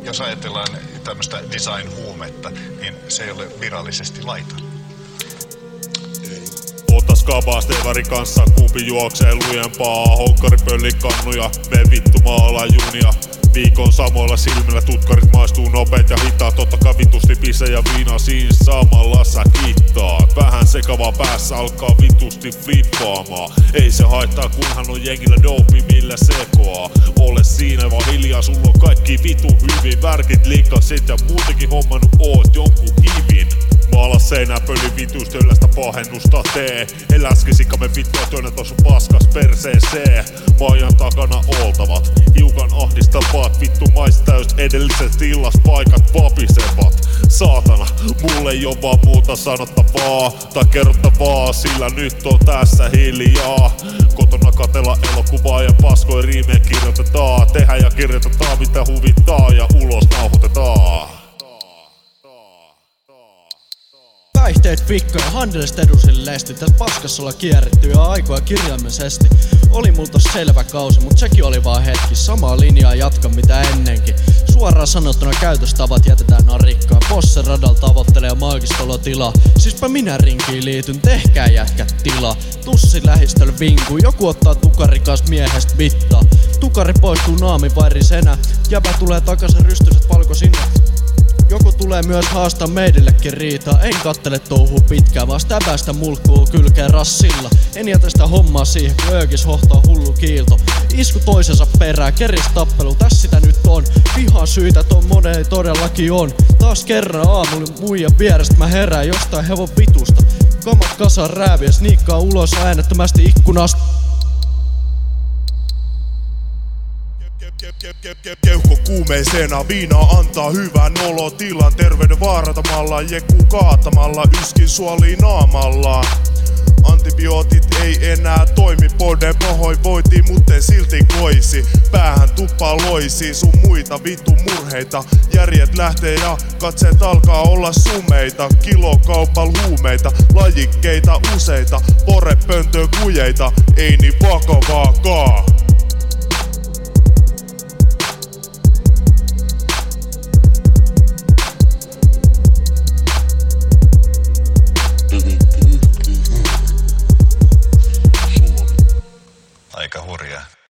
jos ajatellaan tämmöistä design-huumetta, niin se ei ole virallisesti laiton. Ota skabaa Stevarin kanssa, kumpi juoksee lujempaa. Honkkari pölli kannuja, me vittu maala junia. Viikon samoilla silmillä tutkarit maistuu nopeet ja hitaat. Tottakai vitusti pisse ja viina siinä samalla sä kittaat. Vähän sekavaa päässä alkaa vitusti flippaamaan. Ei se haittaa kunhan on jengillä dope millä sekoaa. Ole siinä vaan hiljaa, sulla on kaikki vitu hyvin. Värkit liikasit ja muutenkin hommannut oot jonkun hivin. Maala seinää pöli vitustöllästä pahennusta tee. Eläskisikkamme vittua työnnä tossa paskas perseeseen. Maajan takana oltavat, hiukan ahdistavat. Vittu maistäys edelliset illas paikat vapisevat. Saatana, mulle ei oo vaan muuta sanottavaa tai kerrottavaa, sillä nyt on tässä hiljaa. Kotona katella elokuvaa ja paskoi riimeen kirjoitetaan. Tehdään ja kirjoitetaan mitä huvittaa ja ulos nauhoitetaan. Päihteet vikkoja, handelista edusille lesti. Täs paskassa olla kierretty jo aikoja kirjaimellisesti. Oli mulla tossa selvä kausi, mut sekin oli vaan hetki. Samaa linjaa jatka mitä ennenkin. Suoraan sanottuna käytöstavat jätetään narikkaan. Bosse radalla tavoittelee maagistolotilaa. Siispä minä rinkiin liityn, tehkää jätkät tilaa. Tussi lähistöllä vinkuu, joku ottaa tukarikas miehestä vittaa. Tukari poistuu naamivairisena. Jäbä tulee takaisin rystyset valkosinä. Joku tulee myös haastaa meidillekin riitaa. En kattele touhuu pitkään, vaan stäbästä mulkkuu kylkeen rassilla. En jätä sitä hommaa siihen, kun öökis hohtaa hullu kiilto. Isku toisensa perään, keris tappelu, tässä sitä nyt on. Vihan syitä ton moneen todellakin on. Taas kerran aamulla muijan vierestä mä herään jostain hevon vitusta. Kamat kasaan rääviä, sniikkaa ulos äänettömästi ikkunasta. Keuhko kuumeisena, viina antaa hyvän olotilan. Terveyden vaarantamalla, jekku kaatamalla, yskin suoliin naamallaan. Antibiootit ei enää toimi, poden pahoinvointiin, muttei silti koisi. Päähän tuppaa loisi sun muita vitu murheita. Järjet lähtee ja katseet alkaa olla sumeita. Kilokaupalla huumeita, lajikkeita useita. Porepöntöön kujeita, ei niin vakavaakaan.